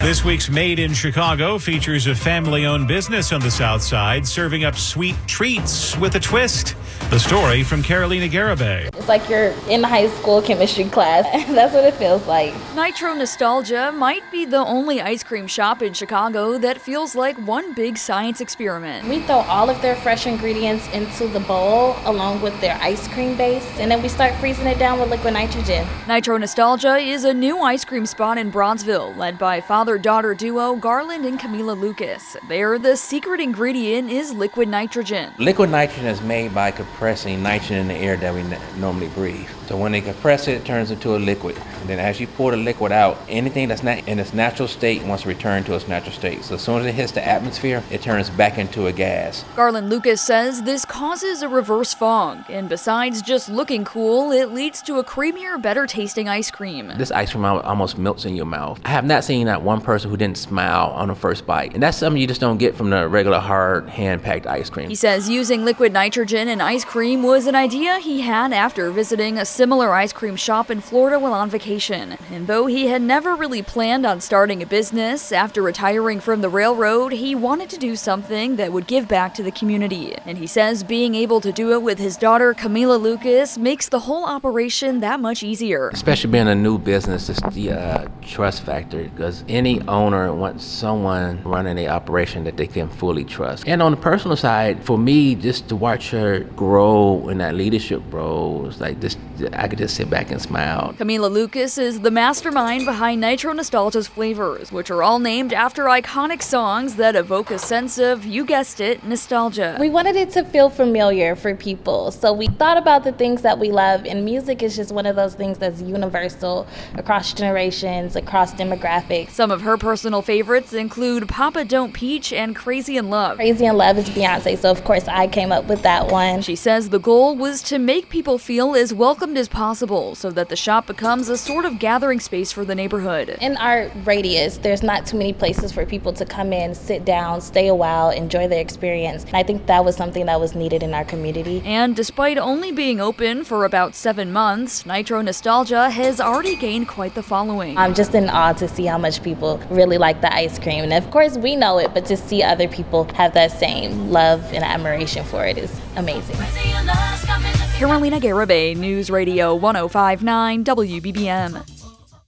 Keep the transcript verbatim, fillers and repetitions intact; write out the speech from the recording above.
This week's Made in Chicago features a family-owned business on the South Side serving up sweet treats with a twist. The story from Carolina Garibay. It's like you're in high school chemistry class. That's what it feels like. Nitro Nostalgia might be the only ice cream shop in Chicago that feels like one big science experiment. We throw all of their fresh ingredients into the bowl along with their ice cream base, and then we start freezing it down with liquid nitrogen. Nitro Nostalgia is a new ice cream spot in Bronzeville, led by father-daughter duo Garland and Camila Lucas. There, the secret ingredient is liquid nitrogen. Liquid nitrogen is made by compressing nitrogen in the air that we normally breathe. So when they compress it, it turns into a liquid. And then as you pour the liquid out, anything that's not in its natural state wants to return to its natural state. So as soon as it hits the atmosphere, it turns back into a gas. Garland Lucas says this causes a reverse fog, and besides just looking cool, it leads to a creamier, better tasting ice cream. This ice cream almost melts in your mouth. I have not seen that one person who didn't smile on the first bite. And that's something you just don't get from the regular hard hand-packed ice cream. He says using liquid nitrogen in ice cream was an idea he had after visiting a similar ice cream shop in Florida while on vacation. And though he had never really planned on starting a business, after retiring from the railroad, he wanted to do something that would give back to the community. And he says being able to do it with his daughter Camila Lucas makes the whole operation that much easier. Especially being a new business, it's the uh, trust factor, because any owner wants someone running the operation that they can fully trust. And on the personal side, for me, just to watch her grow in that leadership role, it's like this, I could just sit back and smile. Camila Lucas is the mastermind behind Nitro Nostalgia's flavors, which are all named after iconic songs that evoke a sense of, you guessed it, nostalgia. We wanted it to feel familiar for people, so we thought about the things that we love, and music is just one of those things that's universal across generations, across demographics. Some of her personal favorites include Papa Don't Peach and Crazy in Love. Crazy in Love is Beyonce, so of course I came up with that one. She says the goal was to make people feel as welcomed as possible so that the shop becomes a sort of gathering space for the neighborhood. In our radius, there's not too many places for people to come in, sit down, stay a while, enjoy the experience. And I think that was something that was needed in our community. And despite only being open for about seven months, Nitro Nostalgia has already gained quite the following. I'm just in awe to see how much people really like the ice cream. And of course we know it, but to see other people have that same love and admiration for it is amazing. Carolina Garibay, News Radio one oh five point nine W B B M.